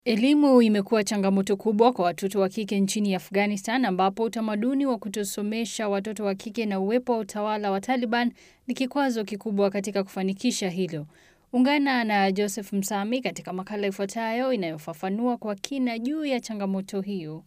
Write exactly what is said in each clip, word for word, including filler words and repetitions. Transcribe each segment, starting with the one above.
Elimu imekuwa changamoto kubwa kwa watoto wa kike nchini Afghanistan, ambapo utamaduni wa kutosomesha watoto wa kike na uwepo wa utawala wa Taliban ni kikwazo kikubwa katika kufanikisha hilo. Ungana na Joseph Msami katika makala ifuatayo inayofafanua kwa kina juu ya changamoto hiyo.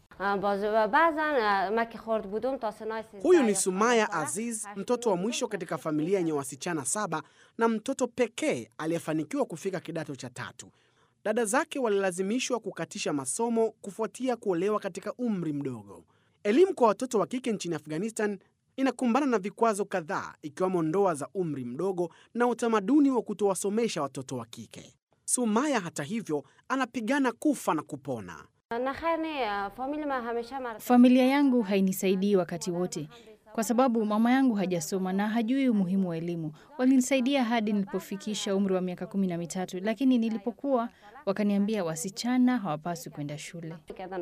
Huyu ni Sumaya Aziz, mtoto wa mwisho katika familia yenye wasichana saba na mtoto pekee aliyefanikiwa kufika kidato cha tatu. Dada zake walilazimishwa kukatisha masomo kufuatia kuolewa katika umri mdogo. Elimu kwa watoto wa kike nchini Afghanistan inakumbana na vikwazo kadhaa, ikiwemo ndoa za umri mdogo na utamaduni wa kutowasomesha watoto wa kike. Sumaya hata hivyo anapigana kufa na kupona. Familia yangu hainisaidii wakati wote kwa sababu mama yangu hajasoma na hajui umuhimu wa elimu. Walinisaidia hadi nilipofikisha umri wa miaka kumi na mitatu, lakini nilipokuwa wakaniambia wasichana hawapaswi kwenda shule.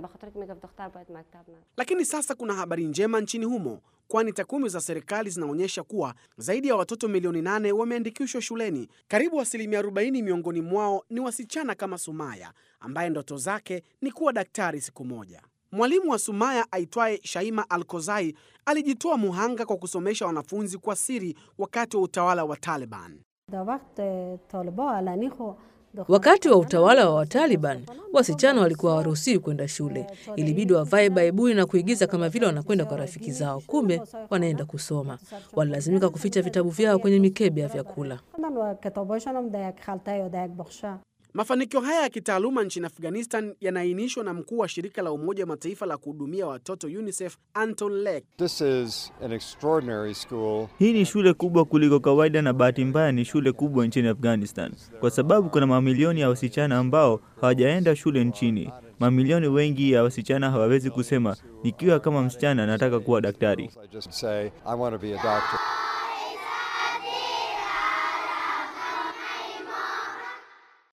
Lakini sasa kuna habari njema nchini humo, kwani takwimu za serikali zinaonyesha kuwa zaidi ya watoto milioni nane wameandikishwa shuleni. Karibu asilimia arobaini miongoni mwao ni wasichana kama Sumaya, ambaye ndoto zake ni kuwa daktari siku moja. Mwalimu wa Sumaya aitwaye Shaima Al-Kozai alijitoa muhanga kwa kusomesha wanafunzi kwa siri wakati wa utawala wa Taliban. Wakati wa utawala wa Taliban, wasichana walikuwa hawaruhusiwi kwenda shule. Ilibidi wavae baibui na kuigiza kama vile wanakwenda kwa rafiki zao, kumbe wanaenda kusoma. Walilazimika kuficha vitabu vyao kwenye mikebe ya vyakula. Mafanikio haya ya kitaaluma nchini Afghanistan yanaainishwa na mkuu wa shirika la Umoja wa Mataifa la kuhudumia watoto UNICEF, Anton Lek. This is an extraordinary school. Hii ni shule kubwa kuliko kawaida, na bahati mbaya ni shule kubwa nchini Afghanistan kwa sababu kuna mamilioni ya wasichana ambao hawajaenda shule nchini. Mamilioni wengi ya wasichana hawawezi kusema nikiwa kama msichana nataka kuwa daktari. I just say I want to be a doctor.